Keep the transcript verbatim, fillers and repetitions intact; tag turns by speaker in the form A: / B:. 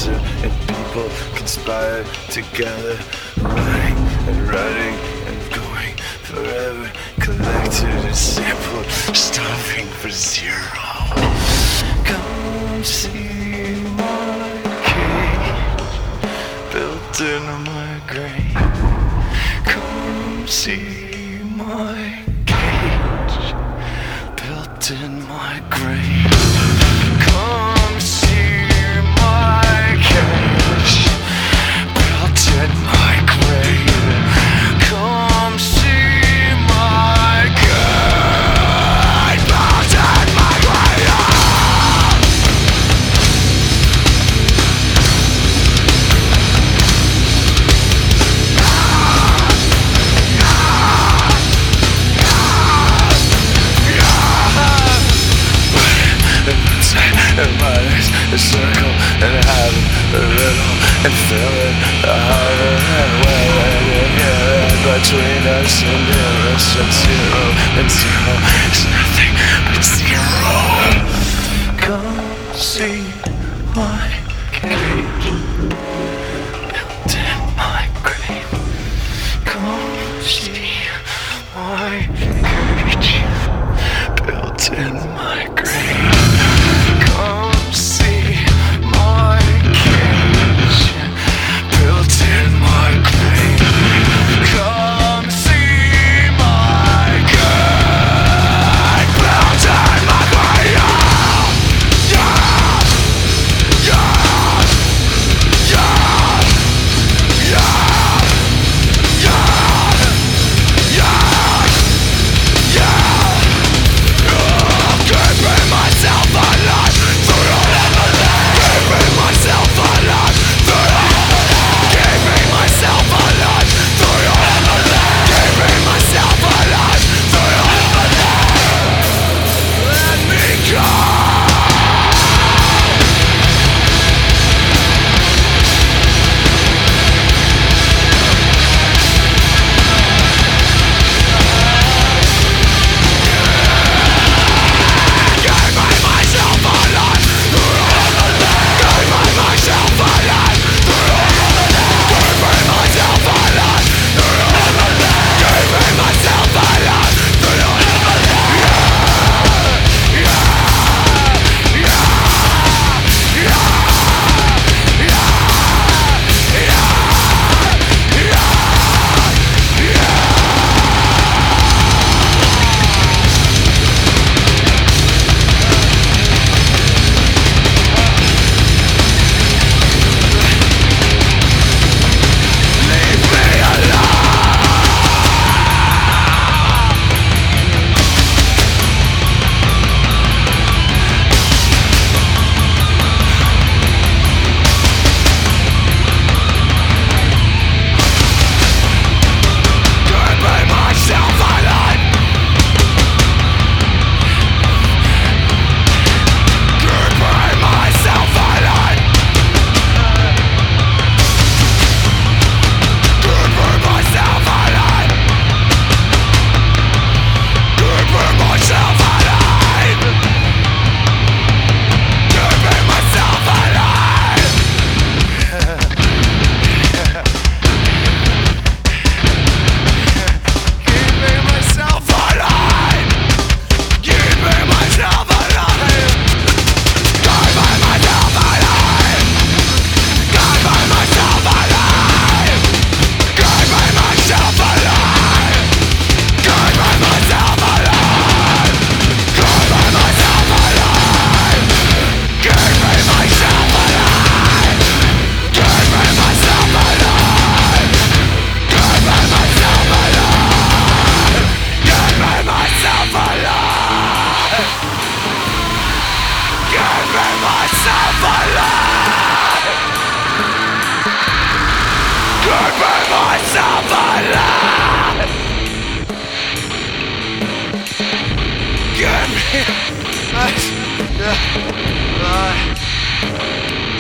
A: answer, and people conspire together, running and running and going forever, collected and sampled, stopping for zero. Come see my cage, built in my grave. Come see my cage, built in my grave. Come see my cage, built in my grave. Come see my cage, built in my grave. And minus a circle and having a little and feeling harder and well and here and between us and us and zero and zero is nothing but zero. Come see my cage, built in my grave. Come see my cage, built in my grave. Come see my cage, built in my grave. Come see my cage, built in my grave. Yeah, yeah, yeah, yeah, yeah, yeah, yeah. Keeping myself alive. Keeping myself alive, keeping myself alive, keeping myself alive, let me go.
B: Get me.